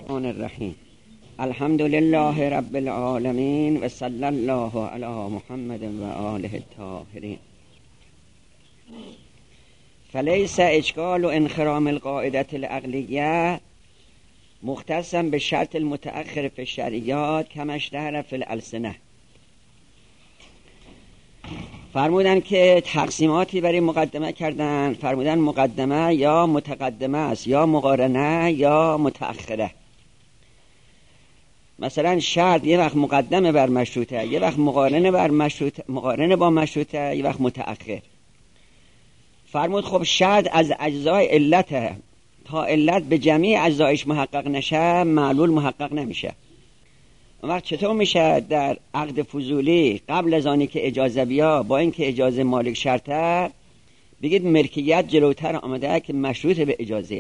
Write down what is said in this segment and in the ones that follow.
الرحمن الرحیم. الحمد لله رب العالمین و صلی الله علی محمد و آله الطاهرین. فلیس اشکال و انخرام القاعده العقلیه مختصا به شرط المتأخر فی الشرعیات کما اشتهر فی الالسنه. فرمودن که تقسیماتی برای مقدمه کردن. فرمودن مقدمه یا متقدمه است، یا مقارنه یا متأخره. مثلا شرط یه وقت مقدمه بر مشروطه، یه وقت مقارنه با مشروطه، یه وقت متأخر. فرمود خب شرط از اجزای علته، تا علت به جمیع اجزایش محقق نشه معلول محقق نمیشه. اون وقت چطور میشه در عقد فضولی قبل از آنی که اجازه بیا با اینکه اجازه مالک شرطه بگید ملکیت جلوتر آمده که مشروط به اجازه؟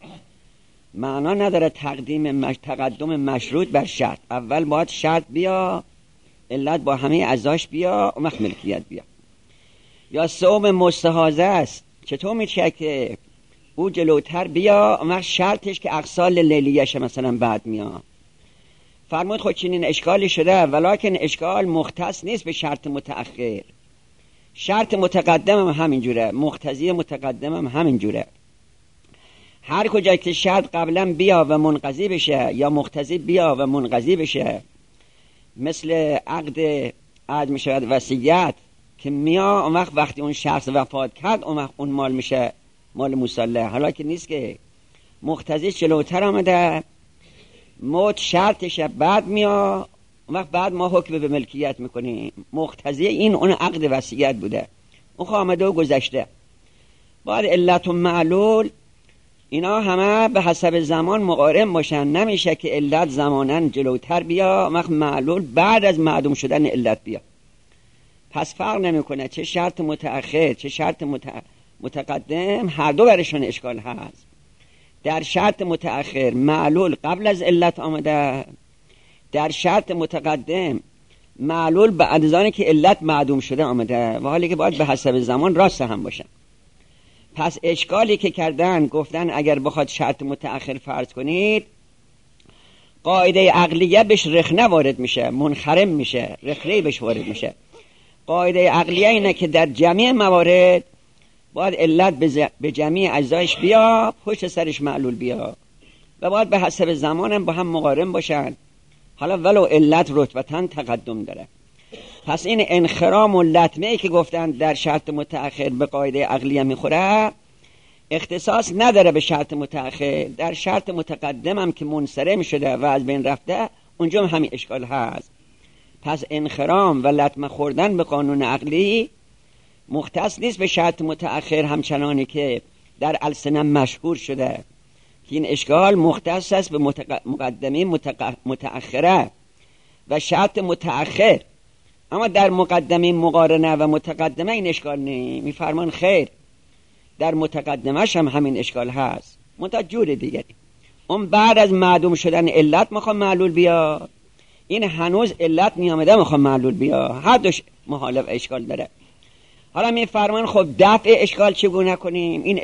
معنا نداره تقدم مشروط بر شرط. اول باید شرط بیا، علت با همه اجزاش بیا، اون وقت ملکیت بیا. یا صوم مستحاضه است، چطور میشه که او جلوتر بیا اون وقت شرطش که اقسال لیلیشه مثلا بعد میاد؟ فرمود خود چنین اشکالی شده، ولکن اشکال مختص نیست به شرط متأخر. شرط متقدم هم همینجوره، مقتضی متقدم هم همینجوره. هر کجا که شرط قبلا بیا و منقضی بشه یا مقتضی بیا و منقضی بشه، مثل عقد میشه وصیت که میا اون وقتی اون شخص وفات کرد اون وقت اون مال میشه مال مصلح. حالا که نیست که مقتضی جلوتر آمده، موت شرطش بعد میاد، اون وقت بعد ما حکم به ملکیت میکنیم. مقتضی این اون عقد وصیت بوده، اون آمده و گذشته. بعد علت و معلول اینا همه به حسب زمان مقارن باشن. نمیشه که علت زمانن جلوتر بیا وقت معلول بعد از معدوم شدن علت بیا. پس فرق نمیکنه چه شرط متأخر چه شرط متقدم، هر دو برشون اشکال هست. در شرط متأخر معلول قبل از علت آمده، در شرط متقدم معلول بعد از آنی که علت معدوم شده آمده، و حالی که باید به حسب زمان راست هم باشن. پس اشکالی که کردن گفتن اگر بخواد شرط متأخر فرض کنید قاعده عقلیه بهش رخنه وارد میشه، منخرم میشه، رخنه بهش وارد میشه. قاعده عقلیه اینه که در جمعی موارد باید علت به جمعی اجزایش بیا، پشت سرش معلول بیا، و باید به حسب زمانم با هم مقارن باشن، حالا ولو علت رتبتاً تقدم داره. پس این انخرام و لطمه‌ای که گفتن در شرط متأخر به قاعده عقلیه میخوره اختصاص نداره به شرط متأخر. در شرط متقدم هم که منصرم شده و از بین رفته اونجا هم همین اشکال هست. پس انخرام و لطمه خوردن به قانون عقلی مختص نیست به شرط متأخر، همچنانی که در السنه مشهور شده که این اشکال مختص است به مقدمه متأخره و شرط متأخر. اما در مقدمه مقارنه و متقدمه این اشکال نیست. میفرمان خیر، در متقدمهش هم همین اشکال هست، منتها جور دیگری. اون بعد از معدوم شدن علت میخوام معلول بیا، این هنوز علت نیامده میخوام معلول بیا. هر دوش مخالف اشکال داره. حالا میفرمان خب دفع اشکال چگونه کنیم؟ این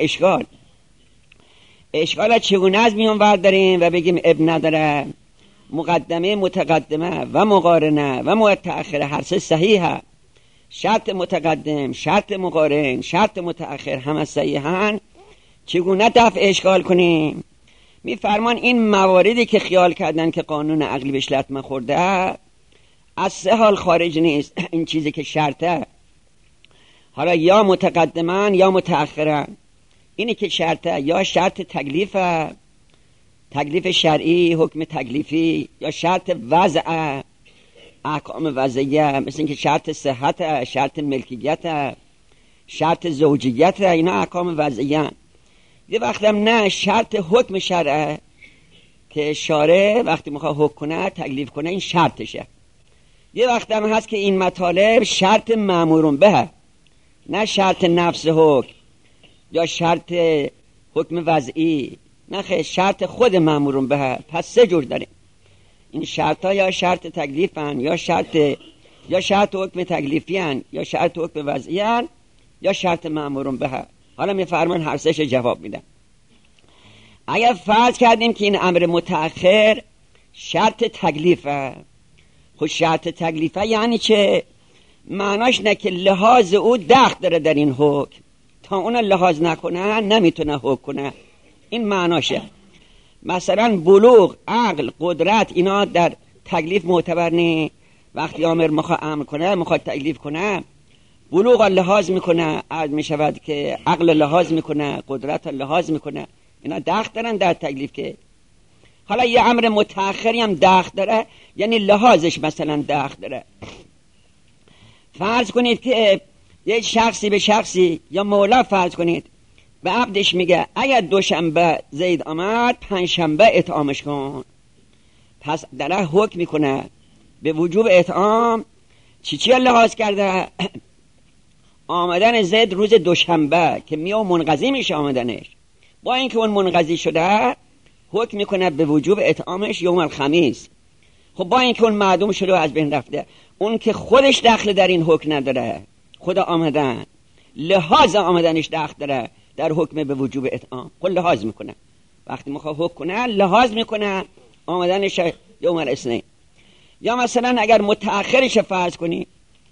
اشکال چگونه از میون برداریم و بگیم اب نداره؟ مقدمه متقدمه و مقارنه و متأخره هر سه صحیحه. شرط متقدم، شرط مقارن، شرط متأخر همه صحیحن. چگونه دفع اشکال کنیم؟ میفرمان این مواردی که خیال کردن که قانون عقلی بهش لطمه خورده از سه حال خارج نیست. این چیزی که شرطه، حالا یا متقدمن یا متأخرن. اینی که شرطه یا شرط تکلیف شرعی، حکم تکلیفی، یا شرط وضع، احکام وضعیه، مثل اینکه شرط صحت، شرط ملکیت، شرط زوجیت، اینا احکام وضعیه. یه وقت هم نه شرط حکم شرعه که شارع وقتی میخواد حکم کنه تکلیف کنه این شرطشه. یه وقت هم هست که این مطالب شرط مأمورون به، نه شرط نفس حکم یا شرط حکم وضعی، نه خیلی شرط خود مأمورون به. پس سه جور داریم این شرط ها، یا شرط تکلیفن، یا شرط حکم تکلیفیان، یا شرط حکم وضعیان، یا شرط مأمورون به. حالا میفرمان هر سهش جواب میدن. اگر فرض کردیم که این امر متأخر شرط تکلیفه، خود شرط تکلیفه یعنی چه؟ معناش نه که لحاظ او دخل داره در این حکم، تا اون لحاظ نکنه نمیتونه حکم کنه. این معناشه. مثلا بلوغ، عقل، قدرت اینا در تکلیف معتبر نی. وقتی امر میخواد امر کنه، میخواد تکلیف کنه، بلوغ لحاظ میکنه، عرض میشود که عقل لحاظ میکنه، قدرت لحاظ میکنه، اینا دخل دارن در تکلیف. که حالا یه امر متأخری هم دخل داره، یعنی لحاظش مثلا دخل داره. فرض کنید که یه شخصی به شخصی، یا مولا فرض کنید به عبدش میگه اگر دوشنبه زید آمد پنجشنبه اطعامش کن. پس داره حکم میکنه به وجوب اطعام. چی لحاظ کرده؟ آمدن زید روز دوشنبه که میو منقضی میشه آمدنش، با اینکه اون منقضی شده حکم میکنه به وجوب اطعامش یوم الخمیس. خب با اینکه اون معدوم شده و از بین رفته، اون که خودش دخل در این حکم نداره، خود آمدن لحاظ آمدنش دخل داره در حکم به وجوب اطعام. خود لحاظ میکنه، وقتی میخواد حکم کنه لحاظ میکنه آمدنش یوم الاثنین. یا مثلا اگر متأخرش فرض کنی،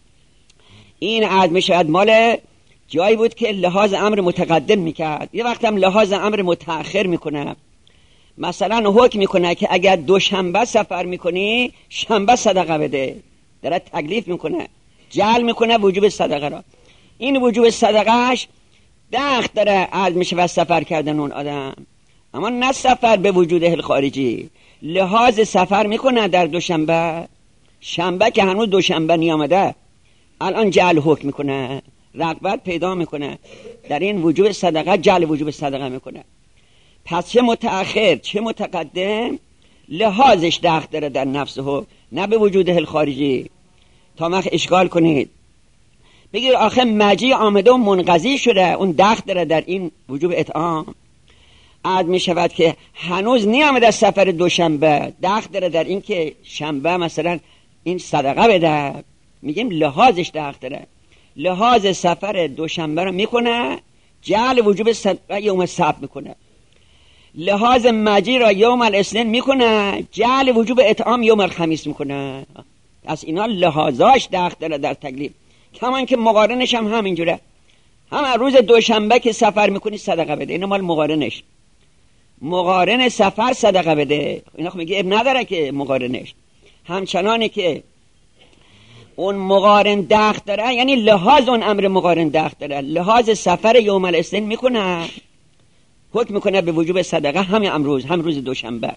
این عدم شاید مال جایی بود که لحاظ امر متقدم میکرد، یه وقت هم لحاظ امر متأخر میکنه. مثلا حکم میکنه که اگر دوشنبه سفر میکنی شنبه صدقه بده، داره تکلیف میکنه، جعل میکنه وجوب صدقه را. این وجوب صدقهش دخل داره عرض میشه و سفر کردن اون آدم، اما نه سفر به وجوده خارجی. لحاظ سفر میکنه در دوشنبه، شنبه که هنوز دوشنبه نیامده الان جعل حکم میکنه، رغبت پیدا میکنه در این وجوب صدقه، جعل وجوب صدقه میکنه. پس چه متأخر چه متقدم لحاظش دخل داره در نفسه، نه به وجوده خارجی. تا مخ اشکال کنید بگیر آخه مجی آمده و منقضی شده، اون دخل داره در این وجوب اطعام. عاد می شود که هنوز نیامده از سفر دوشنبه، دخل داره در این که شنبه مثلا این صدقه بده، میگیم لحاظش دخل داره. لحاظ سفر دوشنبه رو میکنه، جعل وجوب صدقه یوم سبت میکنه. لحاظ مجی را یوم الاثنین میکنه، جعل وجوب اطعام یوم الخمیس میکنه. از اینا لحاظاش دخل داره در تکلیف. کمان که مقارنش هم همینجوره، هم روز دوشنبه که سفر میکنی صدقه بده، اینا مال مقارنش. مقارن سفر صدقه بده، اینا میگه اب نداره که مقارنش. همچنانی که اون مقارن دخل داره، یعنی لحاظ اون امر مقارن دخل داره، لحاظ سفر یوم الاثنین میکنه، حکم میکنه به وجوب صدقه همین امروز، هم روز دوشنبه.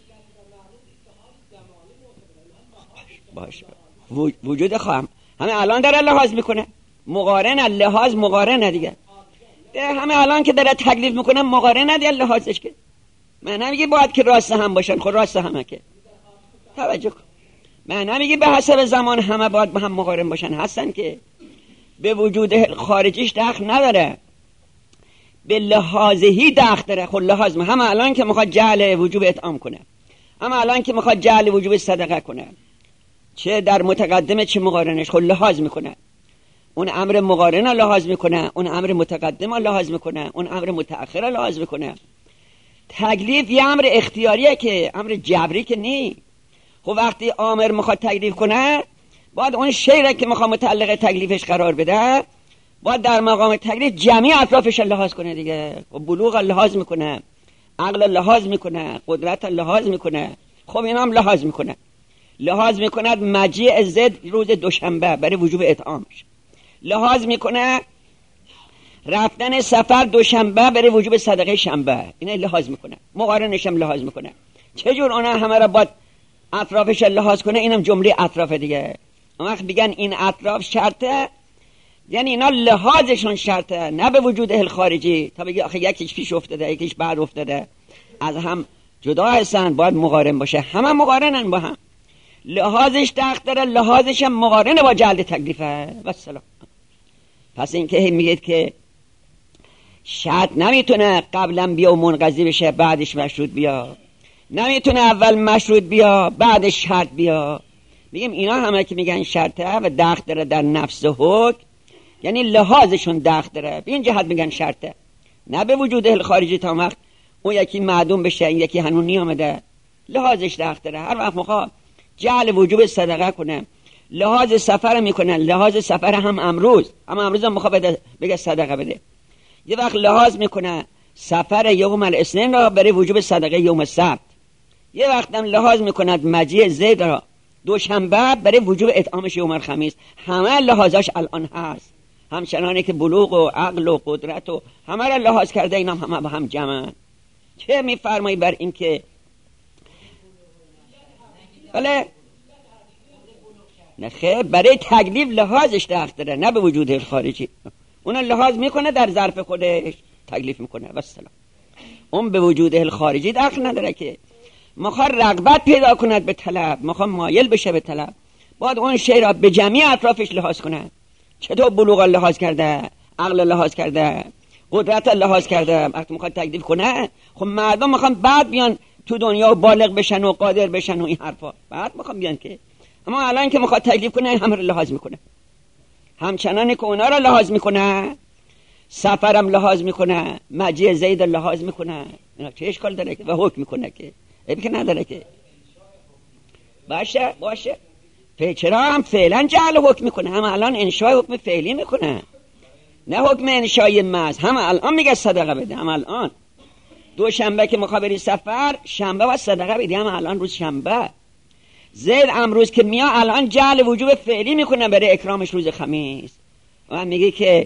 باشه وجود خواهم همه الان داره لحاظ میکنه، مقارن لحاظ مقارن دیگه، همه الان که داره تکلیف میکنه مقارن دیگه لحاظش. که من نمیگه باید که راست هم باشن، خود راست همه که توجه کن. من نمیگه به حسب زمان همه باید با هم مقارن باشن، هستن که به وجود خارجیش دخل نداره، به لحاظهی دخل داره. خود لحاظ همه الان که میخواد جعل وجوب اطعام کنه، همه الان که میخواد جعل وجوب صدقه کنه، چه در متقدمه چه مقارنش خود لحاظ میکنه. اون امر مقارن لحاظ میکنه، اون امر متقدم لحاظ میکنه، اون امر متأخر لحاظ میکنه. تکلیف یه امر اختیاریه که امر جبری که نی. خب وقتی امر میخواد تکلیف کنه، باید اون شیء که میخواد متعلق تکلیفش قرار بده، باید در مقام تکلیف جمعی اطرافش لحاظ کنه دیگه. و بلوغ لحاظ میکنه، عقل لحاظ میکنه، قدرت لحاظ میکنه. خب اینا هم لحاظ میکنه، لحاظ میکند مجیء زد روز دوشنبه برای وجوب اطعامش، لحاظ میکنه رفتن سفر دوشنبه برای وجوب صدقه شنبه، اینا لحاظ میکنه. مقارنش هم لحاظ میکنه. چجور اونا همه را باید اطرافش لحاظ کنه؟ اینم جمله اطراف دیگه. وقت میگن این اطراف شرطه، یعنی اینا لحاظشون شرطه، نه به وجود خارجی. تا بگی آخه یکیش پیش افتاده یکیش بعد افتاده، از هم جدا هستن، باید مقارن باشه. همه مقارنن با هم، لحاظش دخل داره، لحاظش هم مقارنه با جلد تکلیفه. والسلام. پس این که میگید که شرط نمیتونه قبلا بیا و منقضی بشه بعدش مشروط بیا، نمیتونه اول مشروط بیا بعدش شرط بیا. میگیم اینا همه که میگن شرطه و دخل داره در نفس حکم، یعنی لحاظشون دخل داره، به این جهت میگن شرطه، نه به وجود خارجی. تا وقت اون یکی معدوم بشه، این یکی هنوز نیامده، لحاظش دخت داره. هر وقت میخواد جعل وجوب صدقه کنه، لحاظ سفر میکنه، لحاظ سفر هم امروز هم میخواد بگه صدقه بده. یه وقت لحاظ میکنه سفر یوم الاثنین را برای وجوب صدقه یوم السبت، یه وقت هم لحاظ میکند مجیء زید را دوشنبه برای وجوب اطعامش یوم الخمیس. همه لحاظاش الان هست، همچنانه که بلوغ و عقل و قدرت و همه را لحاظ کرده، اینا همه با هم جمعن. چه میفرمایی بر این که بله نه خیر، برای تکلیف لحاظش دخت داره، نه به وجود خارجی. اون لحاظ میکنه در ظرف خودش تکلیف میکنه و سلام. اون به وجود خارجی دخل نداره که مخواد رغبت پیدا کند به طلب، مخواد مایل بشه به طلب، باید اون شی را به جمعی اطرافش لحاظ کنه. چطور بلوغ لحاظ کرده، عقل لحاظ کرده، قدرت لحاظ کرده، وقتی میخواد تکلیف کنه. خب مردم میخوان بعد بیان تو دنیا بالغ بشن و قادر بشن و این حرفا، بعد میخوان بیان که، اما الان که میخواد تکلیف کنه همه رو لحاظ میکنه. همچنان که اونا رو لحاظ میکنه، سفرم لحاظ میکنه، مجیء زید لحاظ میکنه. اینا چه اشکال داره که و حکم میکنه که عیبی که نداره که. باشه چرا هم فعلا جعل حکم میکنه، هم الان انشای حکم فعلی میکنه، نه حکم انشای محض. هم الان میگه صدقه بده، هم الان دوشنبه که میخواد بری سفر، شنبه و صدقه بدی، هم الان روز شنبه. زید امروز که میاد الان جعل وجوب فعلی میکنه برای اکرامش روز خمیس. و میگه که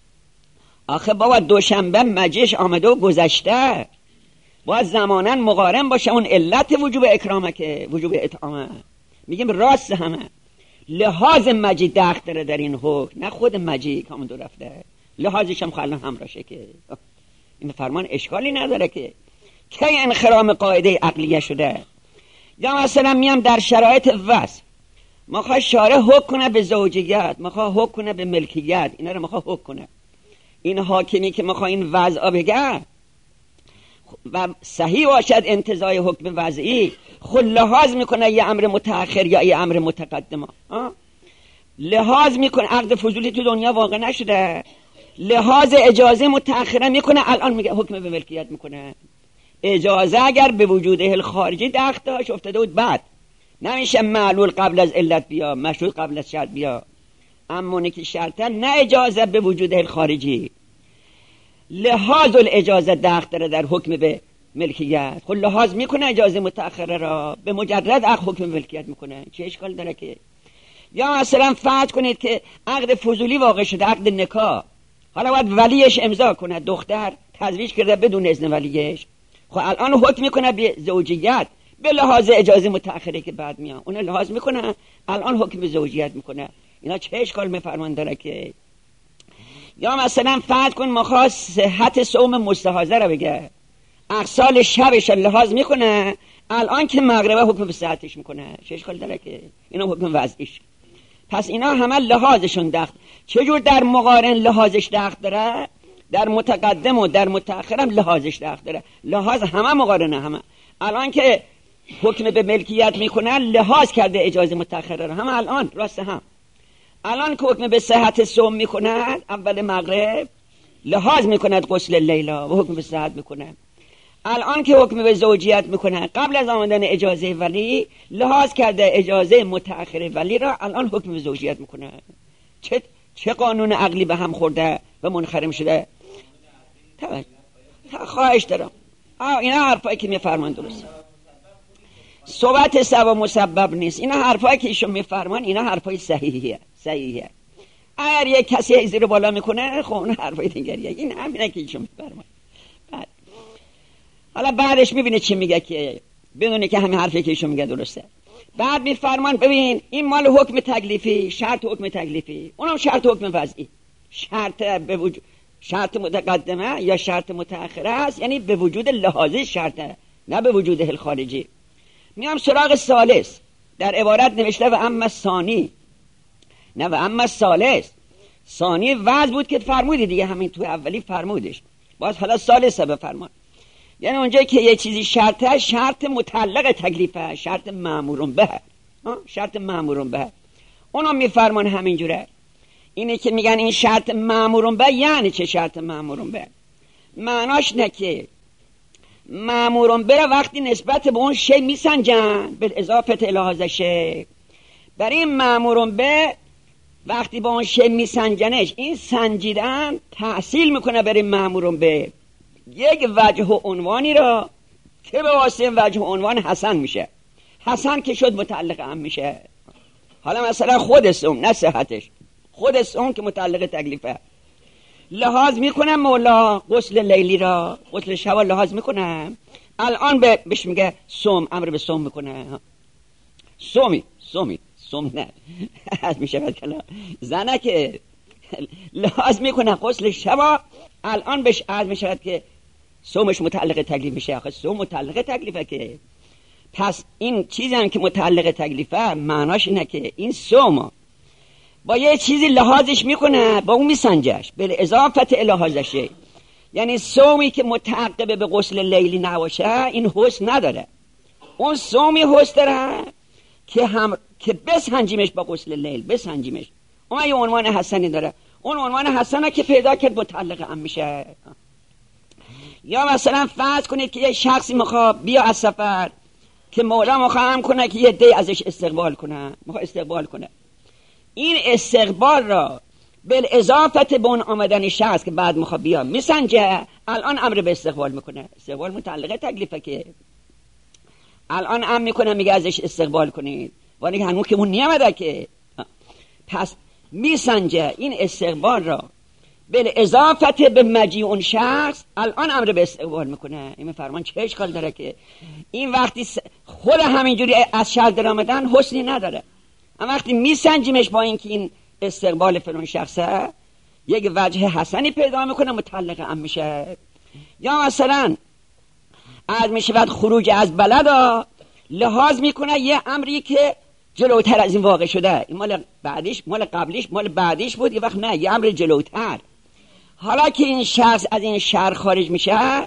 آخه بابا دوشنبه مجیش آمده و گذشته، باید زماناً مقارن باشه اون علت وجوب اکرامه که وجوب اطعامه. میگیم راست همه لحاظ مجی دخت داره در این حکم، نه خود مجی که دو رفته، لحاظش هم خلنا همراشه که این فرمان اشکالی نداره که انخرام قاعده عقلیه شده. یا مثلا میام در شرایط وصف مخواه شارع حکم کنه به زوجیت، مخواه حکم کنه به ملکیت، اینا رو مخواه حکم کنه. این حاکمی که مخواه این وضع بگه و صحیح باشد انتزاع حکم وضعی، خود لحاظ میکنه یه امر متأخر یا یه امر متقدم. لحاظ میکنه عقد فضولی تو دنیا واقع نشده، لحاظ اجازه متأخره میکنه، الان میگه حکم به ملکیت میکنه. اجازه اگر به وجود خارجی دختاش افتاده بود بعد نمیشه معلول قبل از علت بیا، مشروط قبل از شرط بیا. اما که شرطه نه اجازه به وجود خارجی، لحاظ الاجازه دخل داره در حکم به ملکیت. خود لحاظ میکنه اجازه متأخره را، به مجرد حکم ملکیت میکنه. چه اشکال داره که؟ یا مثلا فرض کنید که عقد فضولی واقع شده، عقد نکاح، حالا باید ولیش امضا کنه، دختر تزویج کرده بدون اذن ولیش، خب الان حکم میکنه به زوجیت به لحاظ اجازه متأخره که بعد میاد، اون لحاظ میکنه الان حکم به زوجیت میکنه. اینا چه اشکال میفرمان داره که؟ یا مثلا فرض کن مخواست صحت صوم مستحاضه رو بگه، اقسال شبش لحاظ میکنه، الان که مغربه حکم به صحتش میکنه. چه اشکال داره که؟ اینا حکم وضعیش. پس اینا همه لحاظشون دخت. چجور در مقارن لحاظش دخت داره؟ در متقدم و در متأخرم لحاظش دخت داره. لحاظ همه مقارنه، همه الان که حکم به ملکیت میکنه لحاظ کرده اجازه متأخره رو، همه الان راست هم. الان که حکم به صحت صوم میکند اول مغرب لحاظ میکند غسل لیلا و حکم به صحت میکنه. الان که حکم به زوجیت میکنه قبل از آمدن اجازه ولی لحاظ کرده اجازه متأخر ولی را، الان حکم به زوجیت میکنه. چه قانون عقلی به هم خورده و منخرم شده؟ خواهش دارم اینا حرفایی که میفرمان درست، صحبت سبب مسبب نیست. اینا حرفایی که ایشون میفرمان اینا حرفای صحیحیه. اگر یک کسی زیر بالا میکنه خب اون حرفای دیگریه. این همینه که ایشون میفرمان. حالا بعدش میبینه چی میگه که بدونه که همین حرفی که ایشون میگه درسته. بعد میفرمان ببین این مال حکم تکلیفی، شرط حکم تکلیفی، اونم شرط حکم وضعی. شرط متقدمه یا شرط متأخره است، یعنی به وجود لحاظی شرطه، نه به وجود خارجی. میام سراغ ثالث، در عبارت نوشته و اما ثانی، نه و اما ثالث. ثانی وضع بود که فرمودی دیگه، همین تو اولی فرمودش، باز حالا ثالثه بفرمان. یعنی اونجایی که یه چیزی شرطه، شرط متعلق تکلیفه، شرط مأمورون به، شرط مأمورون به، اونو میفرمان همینجوره. اینه که میگن این شرط مأمورون به، یعنی چه شرط مأمورون به؟ معناش نه که مأمورون به وقتی نسبت به اون شی میسنجن به اضافه الی شی، برای این مأمورون به وقتی با اون شی میسنجنش، این سنجیدن تحصیل میکنه برای مأمورون به یک وجه و عنوانی را که به واسطه وجه و عنوان حسن میشه. حسن که شد متعلق هم میشه. حالا مثلا خود سوم، نه صحتش، خود سوم که متعلق تکلیفه، لحاظ میکنم مولا غسل لیلی را، غسل شب لحاظ میکنم، الان بهش میگه سوم، امر به سوم میکنه. سوم نه از میشه کلا زنه که لحاظ میکنه غسل شب، الان بهش عرض میشه که سومش متعلق تکلیف میشه. آخه سوم متعلق تکلیفه که، پس این چیزی هم که متعلق تکلیفه معناش اینه که این سوم با یه چیزی لحاظش میکنه، با اون میسنجش به اضافت الهازشه. یعنی سومی که متعقب به غسل لیلی نباشه این حسن نداره. اون سومی حسن داره که بسنجیمش با غسل لیل، بسنجیمش، اون یه عنوان حسنی داره. اون عنوان حسنه که پیدا کرد متعلق هم میشه. یا مثلا فرض کنید که یه شخصی میخواد بیا از سفر، که مولا مخواهم کنه که یه دی ازش استقبال کنه، این استقبال را به اضافت به اون آمدن شخص که بعد میخواد بیا میسنجه، الان امر به استقبال میکنه. استقبال متعلقه تکلیفه که الان امر میکنه، میگه ازش استقبال کنید، ولی هنوز که اون نیامده که، پس میسنجه این استقبال را به اضافت به مجیء اون شخص، الان امر به استقبال میکنه. این فرمان چه اشکال داره که این وقتی خود همینجوری از شهر در آمدن حسنی نداره، اما وقتی میسنجیمش با اینکه این استقبال فلان شخصه یک وجه حسنی پیدا میکنه، متعلق هم میشه. یا مثلا از میشه بعد خروج از بلد لحاظ میکنه یه امری که جلوتر از این واقع شده، این مال بعدیش، مال قبلیش، مال بعدیش بود، یه وقت نه، یه امر جلوتر. حالا که این شخص از این شهر خارج میشه،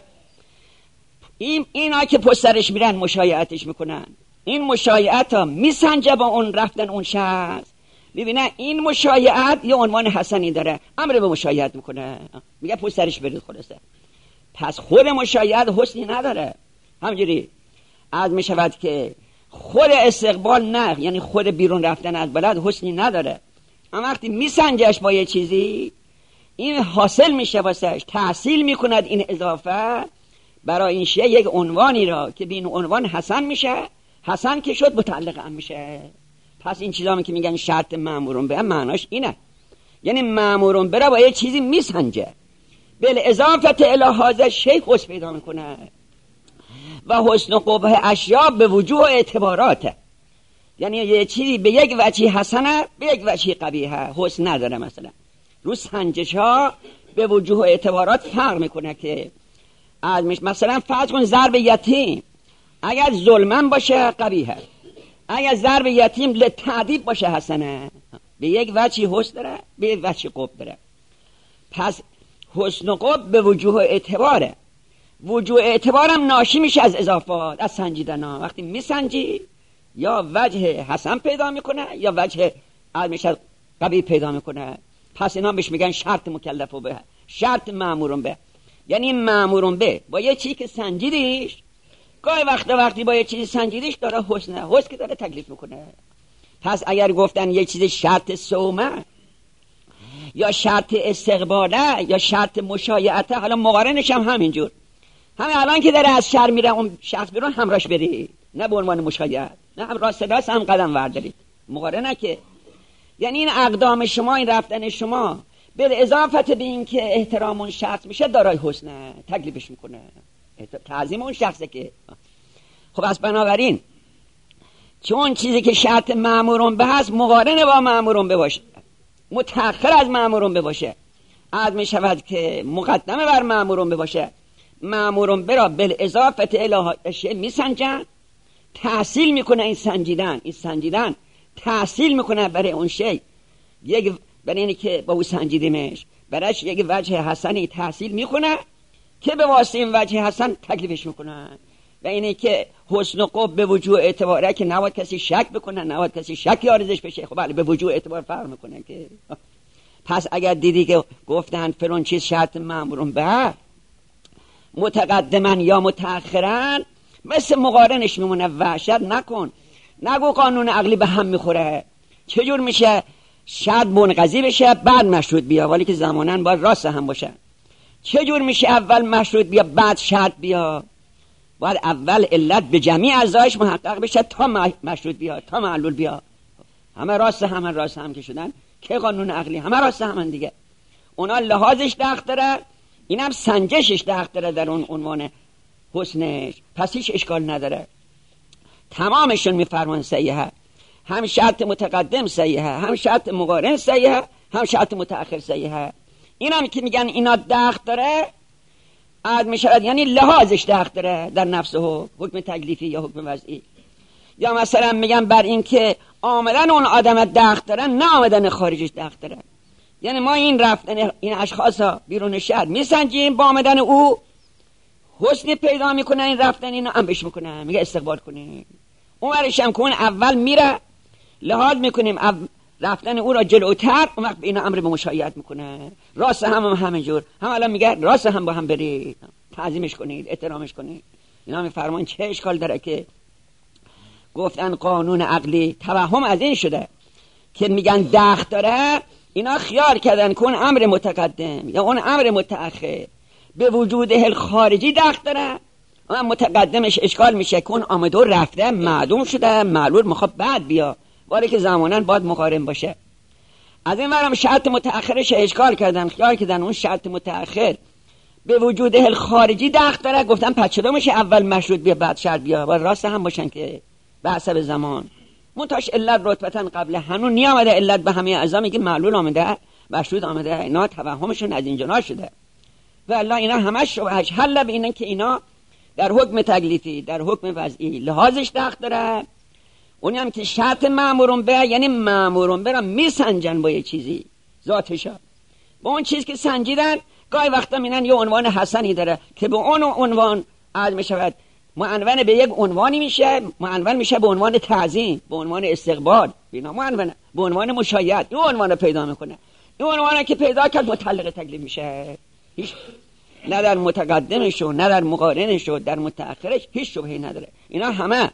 اینا که پسرش میرن مشایعتش میکنن، این مشایعت ها میسنجه با اون رفتن اون شخص، ببینه این مشایعت یه عنوان حسنی داره، امر به مشایعت میکنه، میگه پسرش برید خلاصه. پس خود مشایعت حسنی نداره. همجوری از میشود که خود استقبال نه، یعنی خود بیرون رفتن از بلد حسنی نداره، اما وقتی میسنجش با یه چیزی، این حاصل میشه واسش، تحصیل میکند این اضافه برای این شیء یک عنوانی را که به این عنوان حسن میشه، حسن که شد متعلق هم میشه. پس این چیزا که میگن شرط مأمورون به معناش اینه، یعنی مأمورون به را با یه چیزی میسنجه، بل اضافت الی هذا شیء حسن پیدا میکنه. و حسن قبح اشیاء به وجوه اعتباراته، یعنی یه چیزی به یک وجه حسنه، به یک وجه قبیحه، حسن نداره. مثلا رو سنجش ها به وجوه اعتبارات فرق میکنه که مثلا فرض کن ضرب یتیم اگر ظلمن باشه قبیحه، اگر ضرب یتیم لتعدیب باشه حسنه، به یک وجه حسن داره، به یک وجه قبح داره. پس حسن و قبح به وجوه اعتباره. وجوه اعتبارم ناشی میشه از اضافات، از سنجیدن ها. وقتی میسنجی یا وجه حسن پیدا میکنه یا وجه میشه قبیح پیدا میکنه. پس اینا بهش میگن شرط مکلف و به، شرط مأمورون به. یعنی مأمورون به با یه چیزی که سنجیدیش، گاهی وقتی با یه چیزی سنجیدیش داره حسن که داره تکلیف میکنه. پس اگر گفتن یه چیز شرط سومه یا شرط استقباله یا شرط مشایعته، حالا مقارنش هم همینجور، همین الان که داره از شهر میره اون شخص بیرون همراهش بری، نه به عنوان مشایعت، نه هم راست هم قدم وردارید، مقارنه که یعنی این اقدام شما، این رفتن شما به اضافت به این که احترام اون شخص میشه دارای حسنه، تکلیفش میکنه، تعظیم اون شخصه که. خب از بنابراین چون چیزی که شرط مأمورون به هست مقارنه با مأمورون به باشه، متأخر از مأمورون به باشه، از میشود که مقدمه بر مأمورون به باشه، مأمورون برا بل اضافت الی اشیاء میسنجن، تحصیل میکنه این سنجیدن تحصیل میکنه برای اون شی، برای اینی که با او سنجیدیمش برایش یک وجه حسنی تحصیل میکنه که به واسطه این وجه حسن تکلیفش میکنه. و اینی که حسن و قبح به وجوه اعتباره که نباید کسی شک بکنه، نباید کسی شکی آرزش بشه. خب بله به وجوه اعتبار فرق میکنه که. پس اگر دیدی که گفتن فلان چیز شرط مأمورون به، متقدما یا متأخرا مثل مقارنش میمونه. وحشت نکن، نگو قانون عقلی به هم میخوره. چجور میشه شرط منقضی بشه بعد مشروط بیا، ولی که زمانن باید راست هم باشه. چجور میشه اول مشروط بیا بعد شرط بیا؟ باید اول علت به جمعی اعضایش محقق بشه تا مشروط بیا، تا معلول بیا. همه راست هم که شدن که قانون عقلی همه راست همن دیگه. اونا لحاظش دقیق داره، اینم سنجشش دقیق داره در اون عنوان حسنش، پس هیچ اشکال نداره. تمامشون میفرمان صحیحه، هم شرط متقدم صحیحه، هم شرط مقارن صحیحه، هم شرط متأخر صحیحه. اینم که میگن اینا دقیق داره عاد میشود، یعنی لحاظش دقیق داره در نفسه، حکم تکلیفی یا حکم وضعی. یا مثلا میگن بر این که آمدن اون آدم دقیق داره نه آمدن خارجش دقیق داره. یعنی ما این رفتن این اشخاص ها بیرون شهر میسنجیم، با آمدن او حسنی پیدا میکنه، این رفتن اینو انبش میکنه، میگه استقبال کنیم. اون ورش هم که اون اول میره لحاظ میکنیم رفتن او را جلوتر، اون وقت این امر به مشایعت میکنه. راست هم همینجور، هم الان میگه راست هم با هم برید، تعظیمش کنید، احترامش کنید. اینا میفرمان چه اشکال داره که گفتن قانون عقلی توهم از این شده که میگن دخل داره. اینا خیال کردن که اون امر متقدم یا اون امر متأخر به وجود خارجی دخل داره، اون متقدمش اشکال میشه که اون آمده و رفته معدوم شده، معلول میخواد بعد بیا، ولی که زمانن باید مقارن باشه. از این ورم شرط متأخرش اشکال کردن، خیال کردن اون شرط متأخر به وجود خارجی دخل داره. گفتن پس چطور میشه اول مشروط بیا بعد شرط بیا؟ و راست هم باشن که به حسب زمان منتاش علت رتبتن قبل هنون نیامده علت به همه اعضا، میگه معلول آمده مشروط آمده. اینا توهمشون از اینجا نشده و الله اینا همش شبهش حل به اینه که اینا در حکم تکلیفی در حکم وضعی لحاظش دقیق داره. اونی هم که شرط مأمورون به، یعنی مأمورون به را میسنجن با یه چیزی ذاتشا، با اون چیز که سنجیدن گاهی وقتا میگن یه عنوان حسنی داره که به اون عنوان عاد میشود معنون به یک عنوانی میشه، معنون میشه به عنوان تعظیم، به عنوان استقبال، بینا معنون به عنوان مشایعت. این عنوان پیدا میکنه، این عنوانی که پیدا کرد متعلق تکلیف میشه. هیچ نه در متقدمش و نه در مقارنش و در متأخرش هیچ شبهه‌ای نداره. اینا همه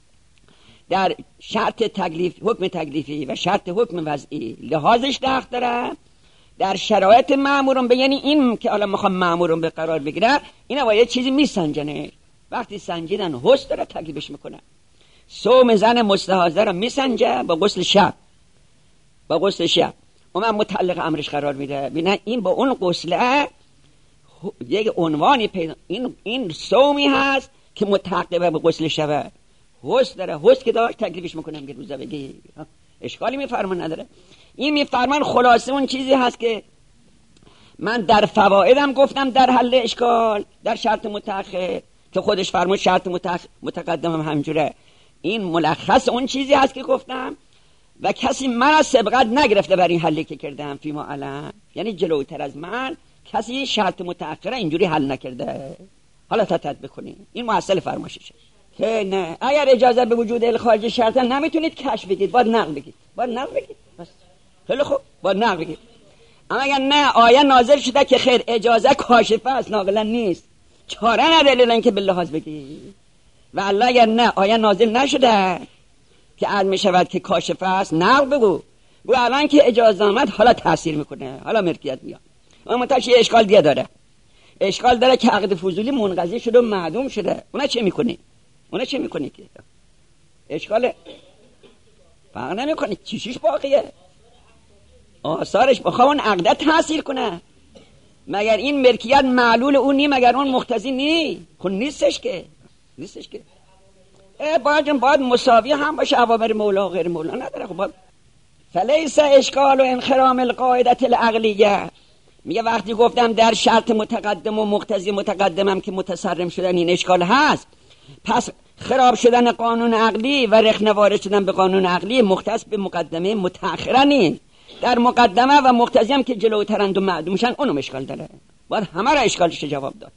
در شرط تکلیف حکم تکلیفی و شرط حکم وضعی لحاظش دقیق داره. در شرایط مأمورون به، یعنی این که حالا میخوام مأمورون به قرار بگیره، اینا با یه چیزی میسنجنه. وقتی سنجیدن حس داره تکلیفش میکنه. صوم زن مستحاضه رو میسنجه با غسل شب، با غسل شب اون متعلق امرش قرار میده. ببین این با اون غسله یک عنوانی پیدا، این صومی هست که متعقبه به غسل شب، حس داره، حس که داشت تکلیفش میکنه. میگه روزه بگی اشکالی میفرمان نداره. این میفرمان خلاصه اون چیزی هست که من در فوائدم گفتم در حل اشکال در شرط متأخر که خودش فرمود شرط متقدم هم همجوره. این ملخص اون چیزی هست که گفتم و کسی من از سبقت نگرفته بر این حلی که کردم فیما علم، یعنی جلوتر از من کسی شرط متأخره اینجوری حل نکرده. حالا تا تطبیق کنیم این محصل فرمایششه که نه اگر اجازه به وجود خارجی شرط نمیتونید کشف بگید، باید نقل بگید، باید نقل بگید بس. خیلی خوب باید نقل بگید. اما اگر نه آیه نازل شده که خیر اجازه کاشفه است ناقلا نیست، چاره نداره اینکه به لحاظ بگی. و الله اگر نه آیه نازل نشده که عرض می شود که کاشفه است نقل بگو. و الان که اجازه آمد حالا تاثیر میکنه، حالا ملکیت میاد. اما منتش یه اشکال دیگه داره، اشکال داره که عقد فضولی منقضی شده و معدوم شده. اونا چه میکنی؟ اونا چه میکنی که اشکال فرق نمیکنه چیشیش باقیه، آثارش بخواه اون عقده تاثیر کنه. مگر این ملکیت معلول اون نی؟ مگر اون مقتضی نی؟ خون نیستش که باید مساوی هم باشه اوامر مولا و غیر مولا نداره. خب فلیس اشکال و انخرام القاعده العقلیه. میگه وقتی گفتم در شرط متقدم و مقتضی متقدمم که متصرم شدن این اشکال هست، پس خراب شدن قانون عقلی و رخنه وارد شدن به قانون عقلی مختص به مقدمه متأخرن. در مقدمه و مقتضی هم که جلوترند و معدومشن اونم اشکال داره، باید همه را اشکالش جواب داد.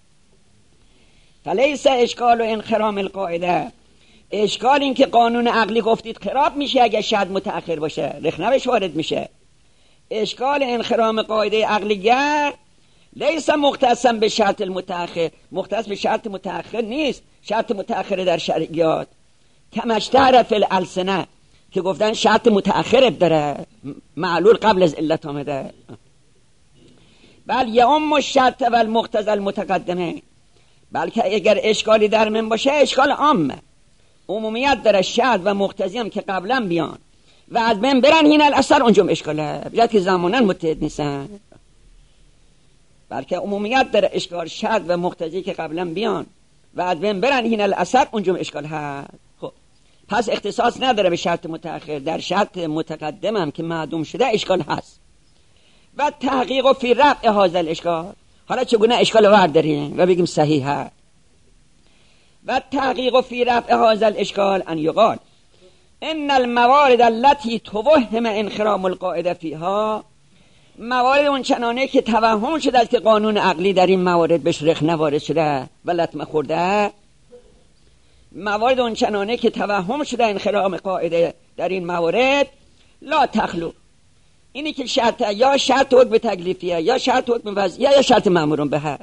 فلیس اشکال و انخرام القاعده. اشکال این که قانون عقلی گفتید خراب میشه اگه شرط متأخر باشه، رخنه‌اش وارد میشه. اشکال انخرام قاعده عقلیه لیس مختصا به شرط المتأخر، مختص به شرط متأخر نیست. شرط متأخر در شرعیات کمشتهر فی الالسنه که گفتن شرط متأخر داره، معلول قبل از علت آمده. بل یعم الشرط و المقتضى المتقدمه، بلکه اگر اشکالی در من باشه اشکال عامه، عمومیت داره. شرط و مقتضی هم که قبلا بیان و از بین برن این الاثر اونجا اشکاله، بیاد که زمانن متحد نیستن، بلکه عمومیت داره اشکال. شرط و مقتضی که قبلا بیان و از بین برن این الاثر اونجا اشکال هست. خب پس اختصاص نداره به شرط متأخر، در شرط متقدم هم که معدوم شده اشکال هست. و تحقیق و فی رفع هذا الاشکال، حالا چگونه اشکال ورداریم و بگیم صحیحه. و تحقیق فی رفع هذا الاشکال ان یقال ان الموارد التي توهم انخرام القاعده فيها، موارد اون چنانه که توهم شده که قانون عقلی در این موارد بهش رخنه وارد شده و لطمه خورده، موارد اون چنانه که توهم شده انخرام قاعده در این موارد، لا تخلو، اینی که شرط یا شرط حکم تکلیفیه یا شرط حکم وضعیه یا شرط مأمور به،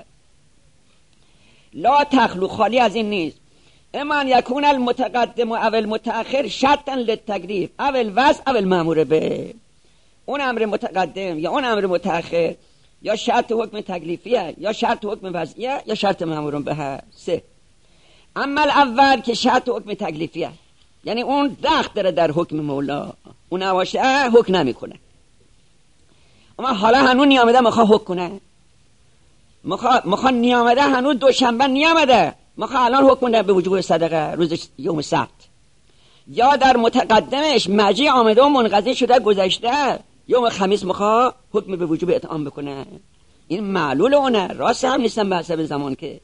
لا تخلو خالی از این نیست. اما یکون المتقدم و اول متأخر شرطا للتکلیف اول وضع اول مأمور به، اون امر متقدم یا اون امر متأخر یا شرط حکم تکلیفیه یا شرط حکم وضعیه یا شرط مأمور به. سه، اما الاول که شرط حکم تکلیفیه، یعنی اون دخل داره در حکم مولا، اون نباشه حکم نمیکنه. اما حالا هنوز نیامده میخواد حکم کنه، میخواد نیامده هنوز دوشنبه نیامده میخواد الان حکم کنه به وجوب صدقه روز یوم سبت، یا در متقدمش مجی آمده و منقضی شده گذشته یوم خمیس میخواد حکم به وجوب اطعام بکنه. این معلول اونه، راست هم نیستن به حسب زمان که.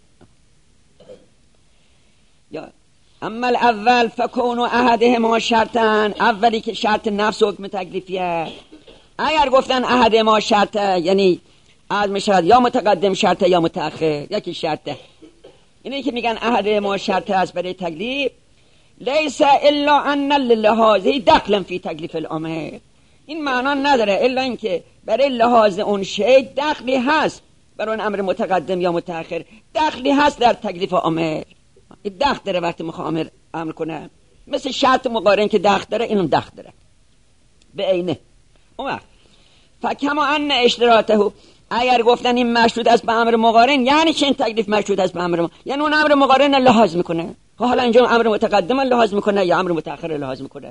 یا اما الاول فکون احدهما شرطن، اولی که شرط نفس حکم تکلیفیه. اگر گفتن احدهما شرطه یعنی از میشد یا متقدم شرطه یا متأخر، یکی شرطه. اینه که میگن احدهما شرطه است برای تکلیف، لیس الا ان للحاظی دخلا فی تکلیف الامر، این معنا نداره الا اینکه برای لحاظ اون شی دخلی هست، برای اون امر متقدم یا متأخر دخلی هست در تکلیف امر. این دخل داره وقتی میخواد امر کنه، مثل شرط مقارن که دخل داره، اینم دخل داره به عینه. اون وقت فکما ان اشتراطه، اگر گفتن این مشروط است به امر مقارن، یعنی چه این تکلیف مشروط است به امر مقارن؟ یعنی اون امر مقارن لحاظ میکنه. حالا اینجا امر متقدم لحاظ میکنه یا امر متأخر لحاظ میکنه.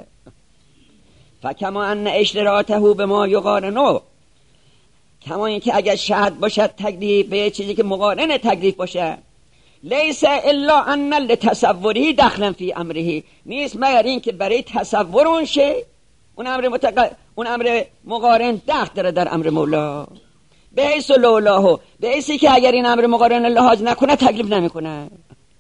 فکما ان اشتراطه به ما یقارنو، کما اینکه اگر شرط باشد تکلیف به چیزی که مقارن تکلیف باشه، لیس الا ان لتصوره دخلا فی امره، نیست مگر این که برای تصور اون شی اون امر مقارن دخل داره در امر مولا، به حیث لولاه، به حیثی که اگر این امر مقارن لحاظ نکنه تکلیف نمیکنه.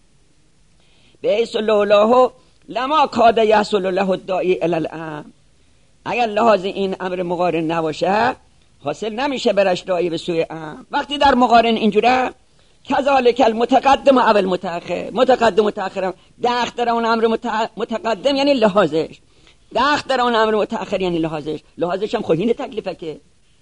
به حیث لولاه لما کاد یحصل له الداعی الی الامر، اگر لحاظ این امر مقارن نباشه حاصل نمیشه برش داعی به سوی امر. وقتی در مقارن اینجوره، کذالک المتقدم و اول متأخر، متقدم متأخر دخل داره اون امر متقدم یعنی لحاظش، دخل داره اون امر متأخر یعنی لحاظش هم خود این تکلیفه که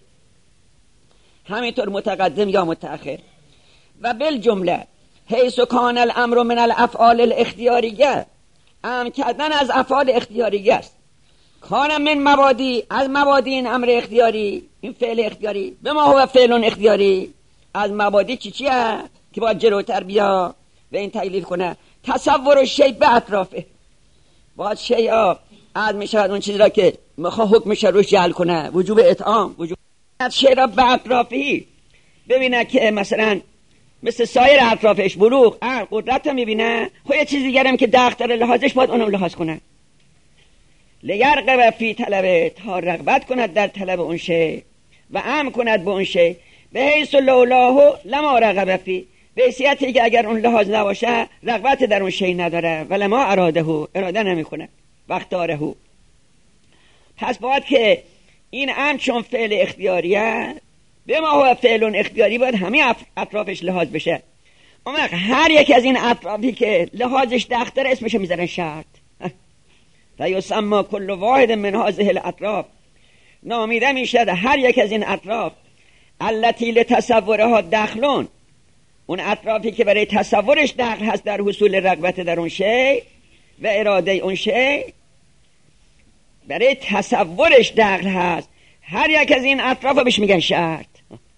همینطور متقدم یا متأخر. و بالجمله حیث کان الامر من الافعال الاختیاریه، امر کردن از افعال اختیاریه است. کان من مبادی، از مبادی این امر اختیاری، این فعل اختیاری، به ما هو فعل اختیاری، از مبادی چیه که باید جلوتر بیا و این تکلیف کنه؟ تصور شیء به اطرافه، باید شیء از میشود اون چیزی را که میخواه حکمش روش جعل کنه، وجوب اطعام، وجوب شیء را به اطرافی ببینه که مثلا مثل سایر اطرافش بلوغ قدرت هم میبینه، خب یه چیز دیگرم که دختر لحاظش باید اونم لحاظ کنه. لیرغب فی طلبه، تا رغبت کند در طلب اون شی و امر کند به اون شی، به حیث لولاه لما رغب فی، به حیثیتی که اگر اون لحاظ نباشه رغبت در اون شی نداره، ولما اراده نمیکنه وقت داره. پس باید که این امر چون فعل اختیاریه، به ما هو فعل اختیاری، باید همه اطرافش لحاظ بشه. اما هر یک از این اطرافی که لحاظش دختر اسمش میذارن شرط، فیسمى کل واحد من هذه الاطراف، نامیده میشد هر یک از این اطراف التی لتصورها دخلون، اون اطرافی که برای تصورش دخل هست در حصول رغبت در اون شی و اراده اون شی، برای تصورش دخل هست، هر یک از این اطراف بهش میگن شرط.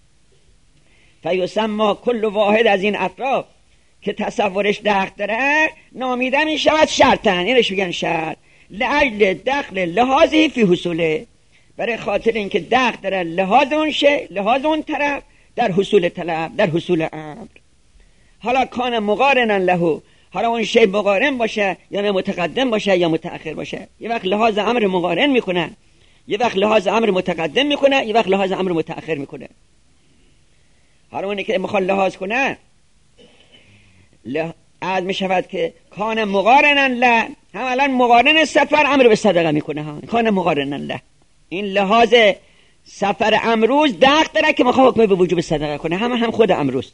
فیسمى کل واحد از این اطراف که تصورش دخل داره نامیده می شود شرطن، اینش میگن شرط. لعجل دخل لحاظی فی حصوله، برای خاطر اینکه دخل داره لحاظ اون شی، لحاظ اون طرف در حصول طلب، در حصول امر. حالا کان مقارنا له، حالا اون شی مقارن باشه یا متقدم باشه یا متأخر باشه. یه وقت لحاظ امر مقارن میکنه، یه وقت لحاظ امر متقدم میکنه، یه وقت لحاظ امر متأخر میکنه. حالا اونی که میخواد لحاظ کنه از میشود که کان مقارنا له، هم الان مقارن سفر امر به صدقه میکنه ها، کان مقارنا له، این لحاظ سفر امروز دخل داره که میخواد حکم به وجوب صدقه کنه، هم خود امروز.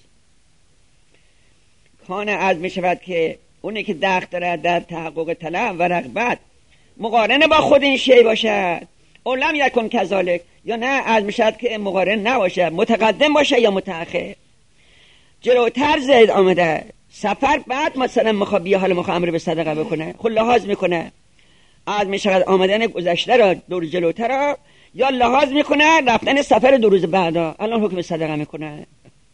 کان از میشود که اونی که دخل داره در تحقق طلب و رغبت مقارنه با خود این شی باشد، اولم یکن کذالک، یا نه از میشود که مقارن نباشه، متقدم باشه یا متأخر. جلوتر زید آمده سفر، بعد مثلا میخواد بیا حالا میخواد امر به صدقه بکنه، خود لحاظ میکنه از میشود آمدن گذشته را دور جلوتر را، یا لحاظ میکنه رفتن سفر 2 روز بعدا، الان حکم صدقه میکنه.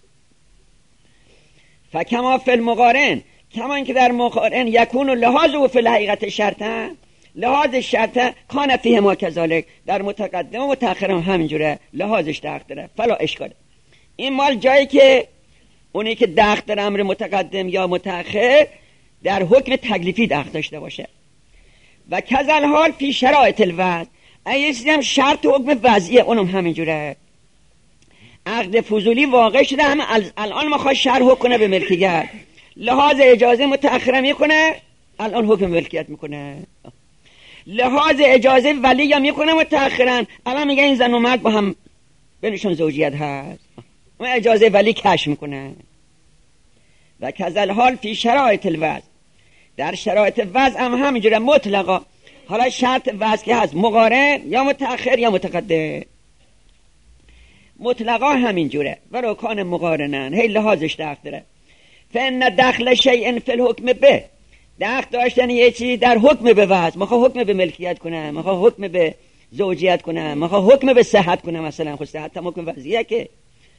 فکما فی المقارن، کما اینکه در مقارن یکون لحاظ و فی الحقیقت شرطن، لحاظ شرطه کان فیه ما کذالک، در متقدم و متأخر هم همینجوره لحاظش دخل داره، فلا اشکال. این مال جایی که اونی که دخل در امر متقدم یا متأخر در حکم تکلیفی دخل داشته باشه. و کذل حال فی شرایط الوضع، این هم شرط حکم وضعیه، اونم همینجوره. عقد فضولی واقع شده، هم الان میخواد شرح کنه به ملکیت، لحاظ اجازه متأخر میکنه، الان حکم ملکیت میکنه. لحاظ اجازه ولی یا میکنه متأخرا، الان میگه این زن و مرد با هم بینشون زوجیت هست، اون اجازه ولی کشف میکنه. و کذل حال فی شرایط الوضع، در شرایط وضع هم همینجوره مطلقا. حالا شرط وضع که هست مقارن یا متأخر یا متقدم، مطلقا همینجوره. ولو کان مقارنن، هی لحاظش دخل داره. فان دخل شیء فی الحکم به، دخل داشتن یه چیزی در حکم به وضع، میخواد حکم به ملکیت کنه، میخواد حکم به زوجیت کنه، میخواد حکم به صحت کنه، مثلا خود صحت هم حکم وضعیه که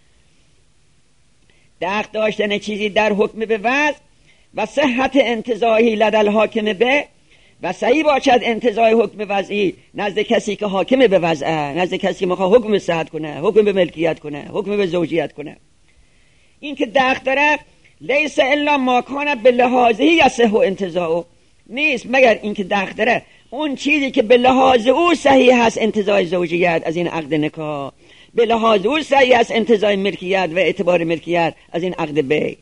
دخل داشتن چیزی در حکم به وضع و صحت انتزاعی لدل حاکم به، و صحیح باشد انتزاع حکم وضعی نزد کسی که حاکم به وضعه، نزد کسی که میخواد حکم به صحت کنه، حکم به ملکیت کنه، حکم به زوجیت کنه. این که دخل داره لیس الا ما کان به لحاظه یصح انتزاعه، نیست مگر این که دخل داره اون چیزی که به لحاظ او صحیح هست انتزاع زوجیت از این عقد نکاح، به لحاظ او صحیح هست انتزاع ملکیت و اعتبار ملکیت از این عقد بیع،